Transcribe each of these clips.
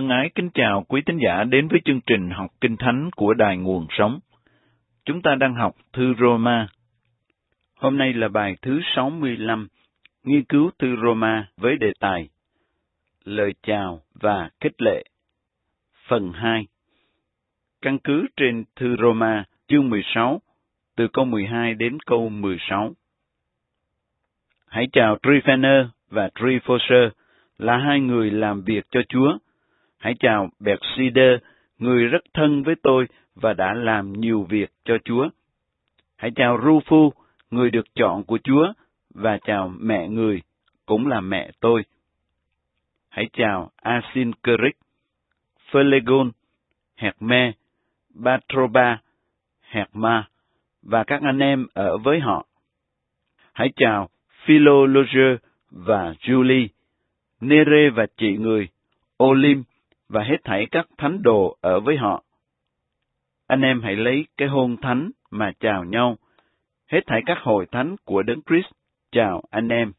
ái kính chào quý tín giả đến với chương trình học Kinh Thánh của Đài Nguồn Sống. Chúng ta đang học thư Roma. Hôm nay là bài thứ 65, nghiên cứu thư Roma với đề tài Lời chào và khích lệ. Phần 2. Căn cứ trên thư Roma chương 16, từ câu 12 đến câu 16. Hãy chào Tryphaner và Tryphosa, là hai người làm việc cho Chúa. Hãy chào Persider, người rất thân với tôi và đã làm nhiều việc cho Chúa. Hãy chào Rufus, người được chọn của Chúa, và chào mẹ người, cũng là mẹ tôi. Hãy chào Asyncritus, Phlegon, Herme, Patroba, Herma, và các anh em ở với họ. Hãy chào Philologer và Julie, Nere và chị người, Olim, và hết thảy các thánh đồ ở với họ. Anh em hãy lấy cái hôn thánh mà chào nhau. Hết thảy các hội thánh của Đấng Christ chào anh em.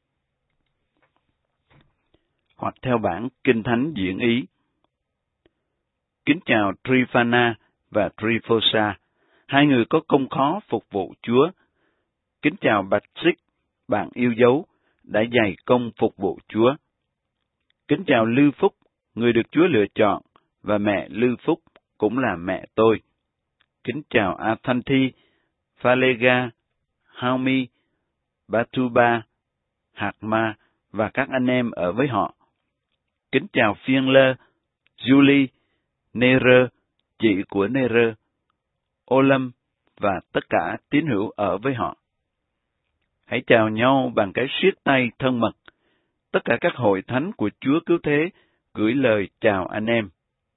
Hoặc theo bản Kinh Thánh diễn ý. Kính chào Tryphana và Tryphosa, hai người có công khó phục vụ Chúa. Kính chào Bạch Xích, bạn yêu dấu, đã dày công phục vụ Chúa. Kính chào Lư Phúc, người được Chúa lựa chọn, và mẹ Lư Phúc cũng là mẹ tôi. Kính chào Athanthi, Phalega, Haumi, Batuba, Hakma, và các anh em ở với họ. Kính chào Phiên Lơ, Julie, Nere, chị của Nere, Olam, và tất cả tín hữu ở với họ. Hãy chào nhau bằng cái siết tay thân mật. Tất cả các hội thánh của Chúa Cứu Thế gửi lời chào anh em.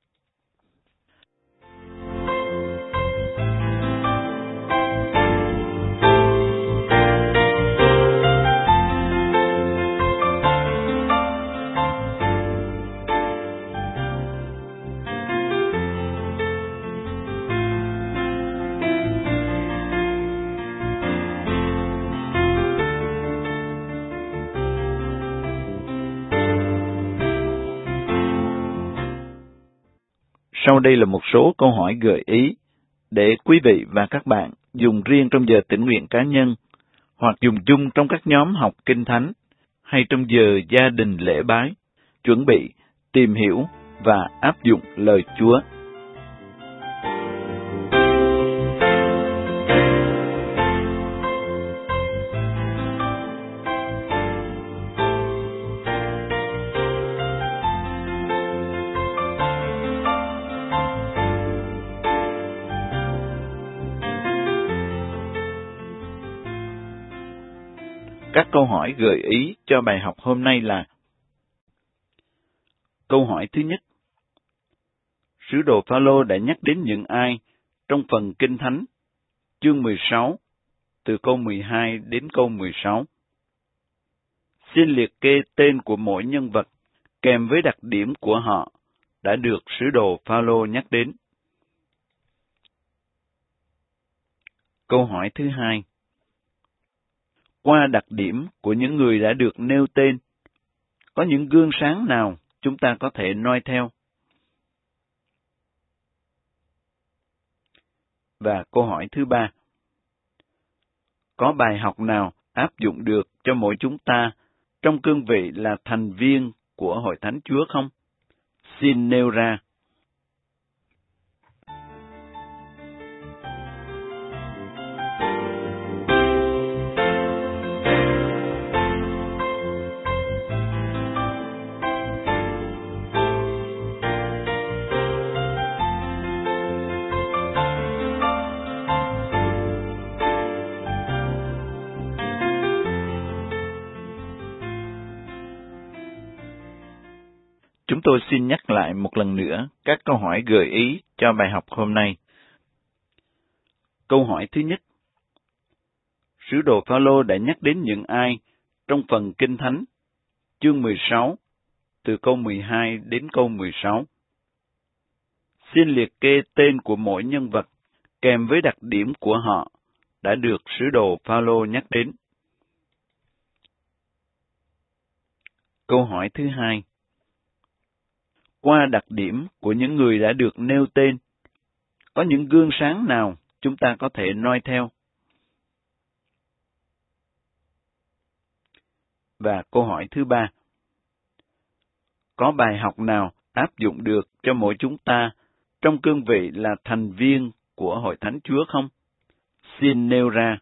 Sau đây là một số câu hỏi gợi ý để quý vị và các bạn dùng riêng trong giờ tĩnh nguyện cá nhân, hoặc dùng chung trong các nhóm học Kinh Thánh, hay trong giờ gia đình lễ bái, chuẩn bị, tìm hiểu và áp dụng lời Chúa. Các câu hỏi gợi ý cho bài học hôm nay là: Câu hỏi thứ nhất. Sứ đồ Phaolô đã nhắc đến những ai trong phần Kinh Thánh, chương 16, từ câu 12 đến câu 16? Xin liệt kê tên của mỗi nhân vật kèm với đặc điểm của họ đã được sứ đồ Phaolô nhắc đến. Câu hỏi thứ hai. Qua đặc điểm của những người đã được nêu tên, có những gương sáng nào chúng ta có thể noi theo? Và câu hỏi thứ ba. Có bài học nào áp dụng được cho mỗi chúng ta trong cương vị là thành viên của Hội Thánh Chúa không? Xin nêu ra. Chúng tôi xin nhắc lại một lần nữa các câu hỏi gợi ý cho bài học hôm nay. Câu hỏi thứ nhất. Sứ đồ Phaolô đã nhắc đến những ai trong phần Kinh Thánh, chương 16, từ câu 12 đến câu 16? Xin liệt kê tên của mỗi nhân vật kèm với đặc điểm của họ đã được sứ đồ Phaolô nhắc đến. Câu hỏi thứ hai. qua đặc điểm của những người đã được nêu tên. Có những gương sáng nào chúng ta có thể noi theo? Và câu hỏi thứ 3. Có bài học nào áp dụng được cho mỗi chúng ta trong cương vị là thành viên của Hội Thánh Chúa không? Xin nêu ra.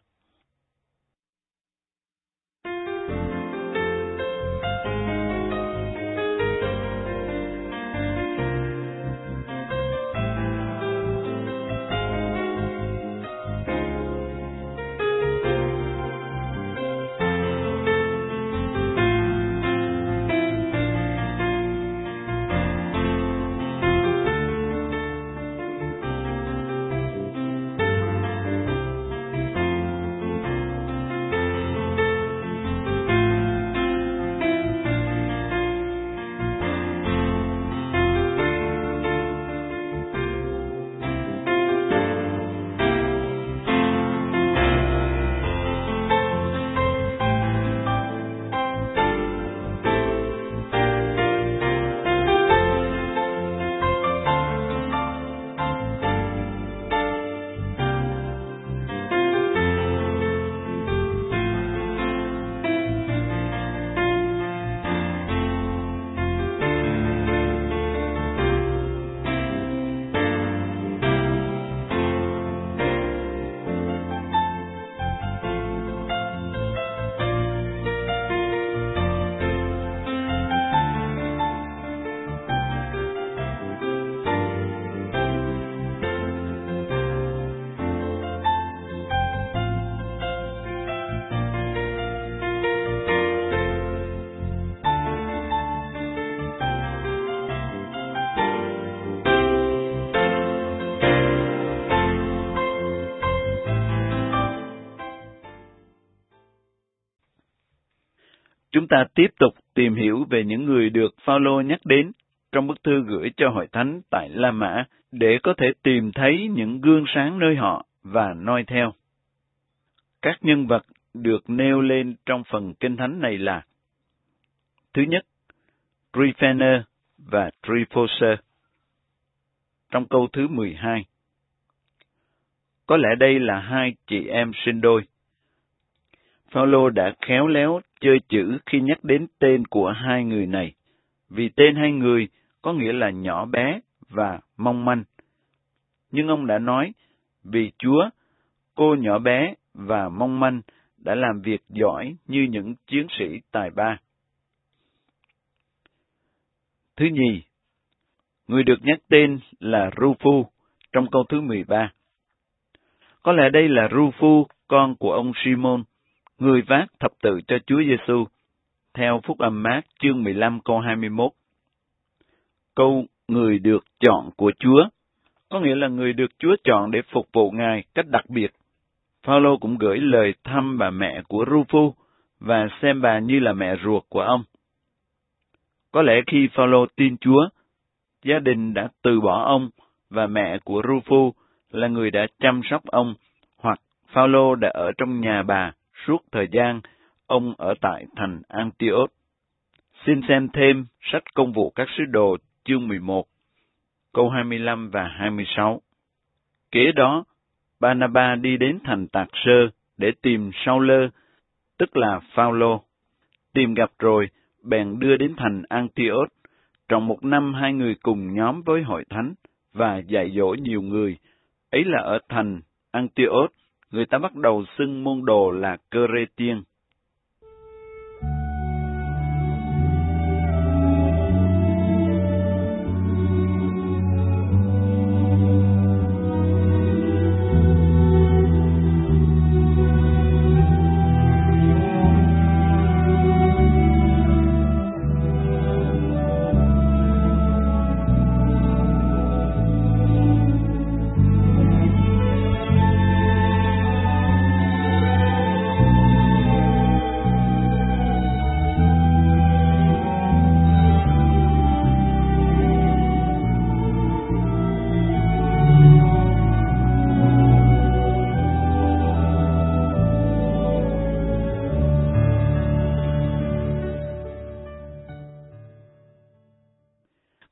Chúng ta tiếp tục tìm hiểu về những người được Phao-lô nhắc đến trong bức thư gửi cho Hội Thánh tại La Mã để có thể tìm thấy những gương sáng nơi họ và noi theo. Các nhân vật được nêu lên trong phần Kinh Thánh này là: thứ nhất, Tryphaena và Tryphosa. Trong câu thứ 12, có lẽ đây là hai chị em sinh đôi. Phao-lô đã khéo léo chơi chữ khi nhắc đến tên của hai người này, vì tên hai người có nghĩa là nhỏ bé và mong manh. Nhưng ông đã nói, vì Chúa, cô nhỏ bé và mong manh đã làm việc giỏi như những chiến sĩ tài ba. Thứ nhì, người được nhắc tên là Rufus trong câu thứ 13. Có lẽ đây là Rufus, con của ông Simon, người vác thập tự cho Chúa Giêsu, theo Phúc Âm Mác chương 15 câu 21. Câu người được chọn của Chúa có nghĩa là người được Chúa chọn để phục vụ Ngài cách đặc biệt. Phao-lô cũng gửi lời thăm bà mẹ của Rufus và xem bà như là mẹ ruột của ông. Có lẽ khi Phao-lô tin Chúa, gia đình đã từ bỏ ông và mẹ của Rufus là người đã chăm sóc ông, hoặc Phao-lô đã ở trong nhà bà suốt thời gian ông ở tại thành Antioch. Xin xem thêm sách Công vụ các sứ đồ chương 11, câu 25 và 26. Kế đó, Ba-na-ba đi đến thành Tạc Sơ để tìm Sao-lơ, tức là Phao-lô. Tìm gặp rồi, bèn đưa đến thành Antioch. Trong một năm hai người cùng nhóm với hội thánh và dạy dỗ nhiều người. Ấy là ở thành Antioch, người ta bắt đầu xưng môn đồ là Cơ-rê-tiên.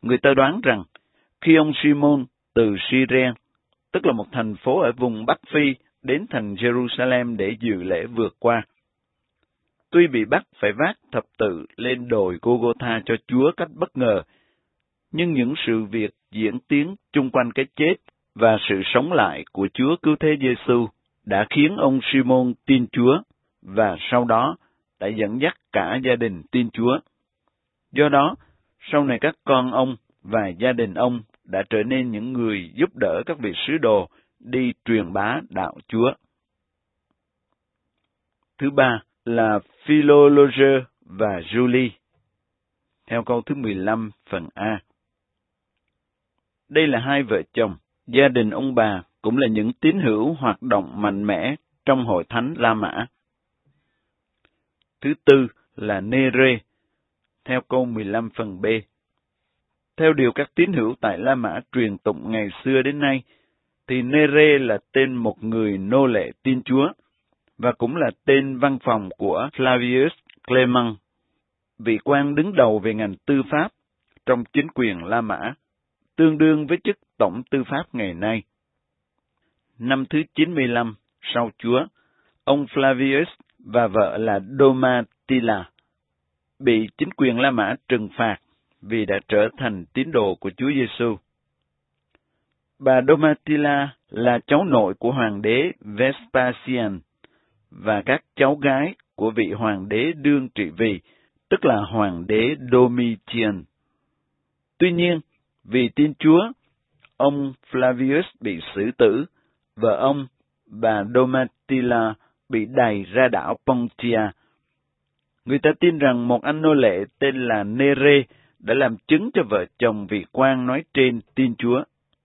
Người ta đoán rằng, khi ông Simon từ Cyrene, tức là một thành phố ở vùng Bắc Phi, đến thành Jerusalem để dự lễ vượt qua, tuy bị bắt phải vác thập tự lên đồi Golgotha cho Chúa cách bất ngờ, nhưng những sự việc diễn tiến chung quanh cái chết và sự sống lại của Chúa Cứu Thế Giêsu đã khiến ông Simon tin Chúa, và sau đó đã dẫn dắt cả gia đình tin Chúa. Do đó, sau này các con ông và gia đình ông đã trở nên những người giúp đỡ các vị sứ đồ đi truyền bá đạo Chúa. Thứ ba là Philologer và Julie, theo câu thứ 15 phần A. Đây là hai vợ chồng, gia đình ông bà cũng là những tín hữu hoạt động mạnh mẽ trong hội thánh La Mã. Thứ tư là Nere, theo câu 15 phần B. Theo điều các tín hữu tại La Mã truyền tụng ngày xưa đến nay, thì Nere là tên một người nô lệ tin Chúa, và cũng là tên văn phòng của Flavius Clement, vị quan đứng đầu về ngành tư pháp trong chính quyền La Mã, tương đương với chức tổng tư pháp ngày nay. Năm thứ 95 sau Chúa, ông Flavius và vợ là Domitilla bị chính quyền La Mã trừng phạt vì đã trở thành tín đồ của Chúa Giêsu. Bà Domitilla là cháu nội của hoàng đế Vespasian và các cháu gái của vị hoàng đế đương trị vì, tức là hoàng đế Domitian. Tuy nhiên, vì tin Chúa, ông Flavius bị xử tử, vợ ông, bà Domitilla, bị đày ra đảo Pontia. Người ta tin rằng một anh nô lệ tên là Nere đã làm chứng cho vợ chồng vị quan nói trên tin Chúa.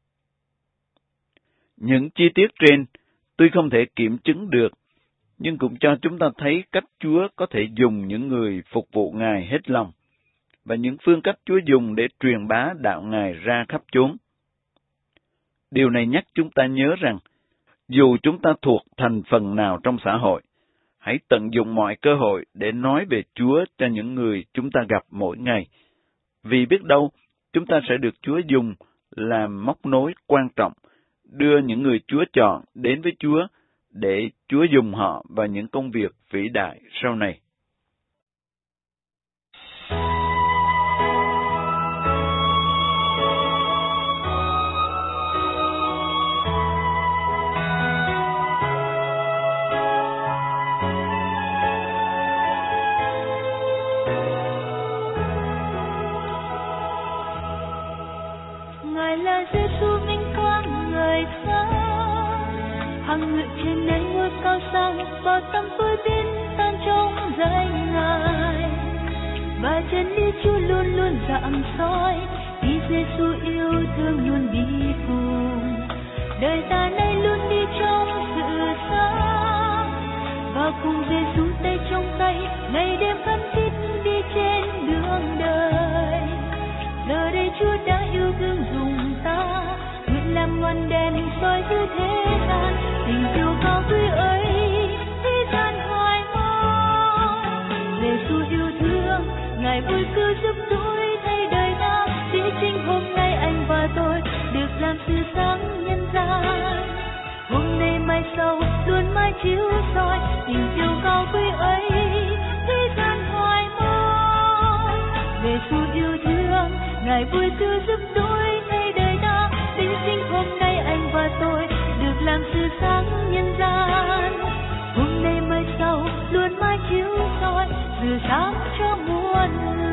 Những chi tiết trên tuy không thể kiểm chứng được, nhưng cũng cho chúng ta thấy cách Chúa có thể dùng những người phục vụ Ngài hết lòng, và những phương cách Chúa dùng để truyền bá đạo Ngài ra khắp chốn. Điều này nhắc chúng ta nhớ rằng, dù chúng ta thuộc thành phần nào trong xã hội, hãy tận dụng mọi cơ hội để nói về Chúa cho những người chúng ta gặp mỗi ngày, vì biết đâu chúng ta sẽ được Chúa dùng làm móc nối quan trọng, đưa những người Chúa chọn đến với Chúa để Chúa dùng họ vào những công việc vĩ đại sau này. Ngài là Giêsu vinh quang người sáng, hằng ngự trên nền ngôi cao sang, bao tâm tôi biết tan trong danh Ngài, và chân lý Chúa luôn luôn rạng soi, vì Giêsu yêu thương luôn đi cùng, đời ta nay luôn đi trong sự sáng, và cùng Giêsu tay trong tay, ngày đêm khấn thiết đi trên đường đời. Giờ đây Chúa đã yêu thương dùng ta, nguyện làm ngọn đèn soi dưới thế gian, tình yêu cao quý ấy thế gian hoài mong. Giêsu yêu thương, Ngài vui cứ giúp tôi thay đời ta, để chính hôm nay anh và tôi được làm sự sáng nhân gian. Hôm nay mai sau luôn mãi chiếu soi, tình yêu cao quý ấy thế gian hoài mong. Giêsu yêu thương, Ngài vui cứ giúp tôi thay đời ta, đến sinh hôm nay anh và tôi được làm sự sáng nhân gian. Hôm nay mai sau luôn mãi chiếu soi, sự sáng cho muôn người.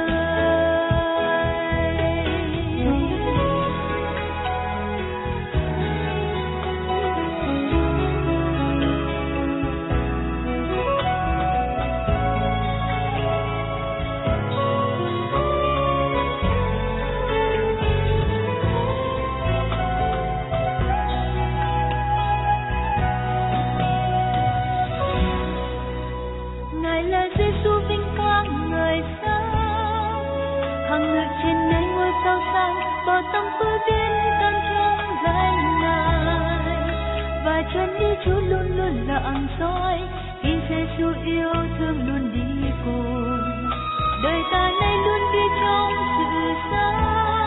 Bao tâm tôi biết tan trong danh Ngài, và chân lý Chúa luôn luôn rạng soi, khi Giêsu yêu thương luôn đi cùng, đời ta nay luôn đi trong sự sáng,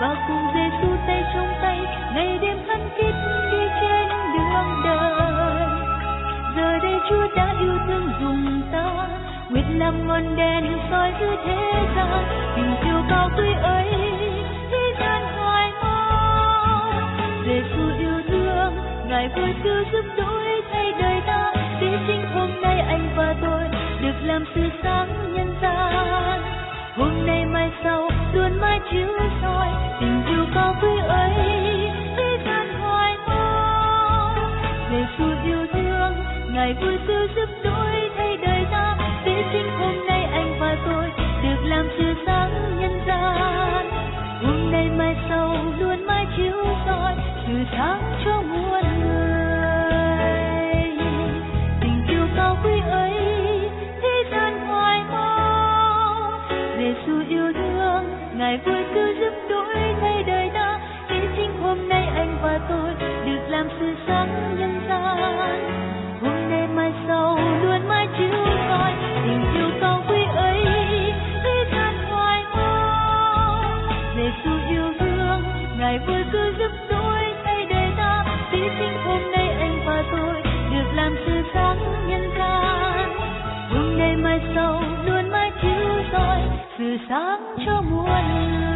và cùng Giêsu tay trong tay ngày đêm khăng khít đi trên đường đời. Giờ đây Chúa đã yêu thương dùng ta, nguyện làm ngọn đèn soi giữa thế gian, tình yêu cao quý ấy thế gian hoài mong. Giêsu yêu thương, Ngài vui cứu giúp đổi thay đời ta, để chính hôm nay anh và tôi được làm sự sáng nhân gian. Hôm nay mai sau luôn mãi chiếu soi tình yêu cao quý ấy thế gian hoài mong. Giêsu yêu thương, Ngài vui cứu giúp đổi thay đời ta, để chính hôm nay anh và tôi được làm sự sáng nhân gian. Hôm nay mai sau luôn mãi chiếu soi sự sáng cho muôn người. Tình yêu cao quý ấy thế gian hoài mong. Giêsu yêu thương, Ngài vui cứu giúp đổi thay đời ta, để chính hôm nay anh và tôi được làm sự sáng nhân gian. Hôm nay mai sau luôn mãi chiếu soi tình yêu cao quý ấy thế gian hoài mong. Giêsu yêu thương, Ngài vui cứu giúp đổi thay đời ta, để chính hôm nay anh và tôi được làm sự sáng nhân gian. Hôm nay mai sau luôn mãi chiếu soi sự sáng cho muôn người.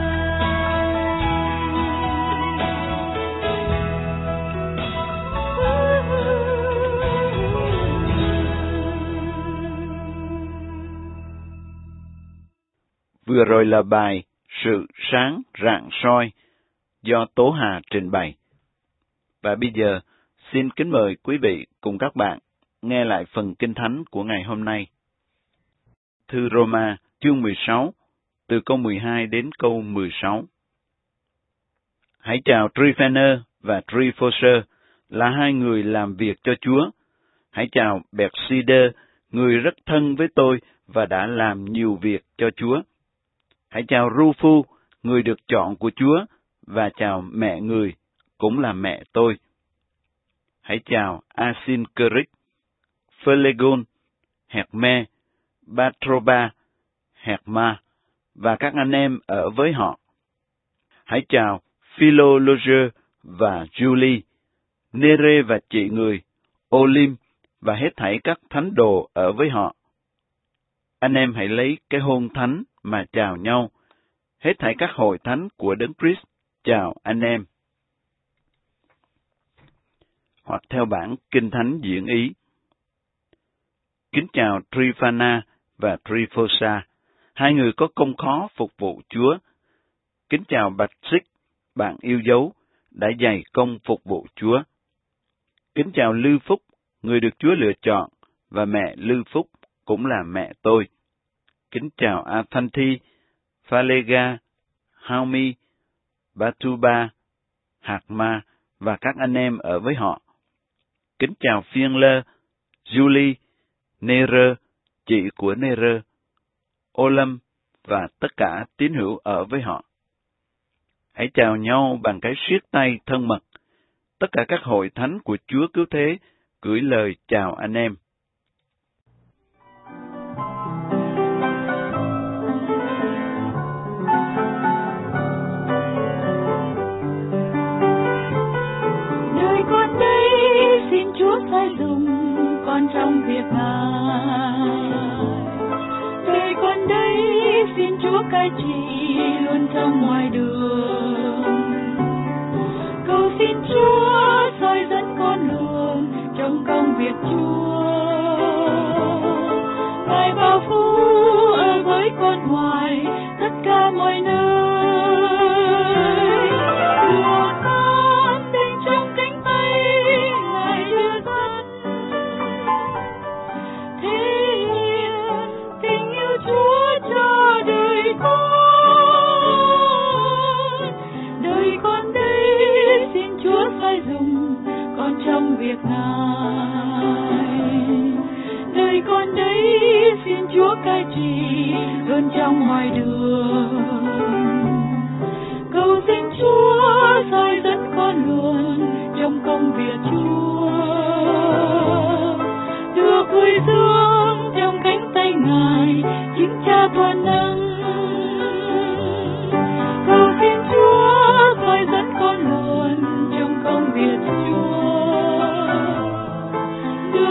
Vừa rồi là bài Sự Sáng Rạng Soi do Tố Hà trình bày. Và bây giờ, xin kính mời quý vị cùng các bạn nghe lại phần Kinh Thánh của ngày hôm nay. Thư Roma chương 16, từ câu 12 đến câu 16. Hãy chào Tryphaena và Tryphosa, là hai người làm việc cho Chúa. Hãy chào Persider, người rất thân với tôi và đã làm nhiều việc cho Chúa. Hãy chào Rufus, người được chọn của Chúa, và chào mẹ người, cũng là mẹ tôi. Hãy chào Asyncritus, Phlegon, Herme, Patroba, Herma, và các anh em ở với họ. Hãy chào Philologer và Julie, Nere và chị người, Olim, và hết thảy các thánh đồ ở với họ. Anh em hãy lấy cái hôn thánh mà chào nhau. Hết thảy các hội thánh của Đấng Christ chào anh em. Hoặc theo bản Kinh Thánh diễn ý. Kính chào Tryphana và Tryphosa, hai người có công khó phục vụ Chúa. Kính chào Bạch Xích, bạn yêu dấu, đã dày công phục vụ Chúa. Kính chào Lư Phúc, người được Chúa lựa chọn, và mẹ Lư Phúc cũng là mẹ tôi. Kính chào Aphanthi, Phalega, Haumi, Batuba, Hakma và các anh em ở với họ. Kính chào Phiên Lơ, Julie, Nere, chị của Nere, Olam và tất cả tín hữu ở với họ. Hãy chào nhau bằng cái siết tay thân mật. Tất cả các hội thánh của Chúa Cứu Thế gửi lời chào anh em. Đời con đây xin Chúa sai dùng con trong việc Ngài. Đời con đây xin Chúa cai trị luôn trong ngoài đường. Cầu xin Chúa soi dẫn con luôn trong công việc Chúa. Ngài bảo phú ở với con ngoài tất cả mọi nơi. Đùa con tình trong cánh tay Ngài đưa dẫn. Thể hiện tình yêu Chúa cho đời con. Đời con đây xin Chúa sai dùng con trong việc Ngài. Đời con đây xin Chúa cai trị luôn trong ngoài đường. Cầu xin Chúa soi dẫn con luôn trong công việc Chúa. Được vui sướng trong cánh tay Ngài chính Cha toàn năng. Cầu xin Chúa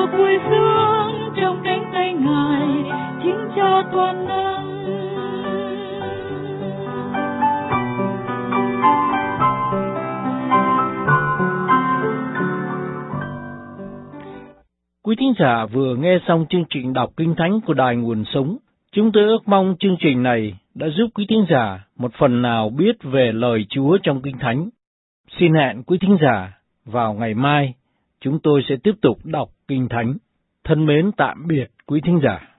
mùa vui sướng trong cánh tay Ngài, chính Cha toàn năng. Quý thính giả vừa nghe xong chương trình đọc Kinh Thánh của Đài Nguồn Sống. Chúng tôi ước mong chương trình này đã giúp quý thính giả một phần nào biết về lời Chúa trong Kinh Thánh. Xin hẹn quý thính giả vào ngày mai, chúng tôi sẽ tiếp tục đọc Kinh Thánh. Thân mến tạm biệt quý thính giả.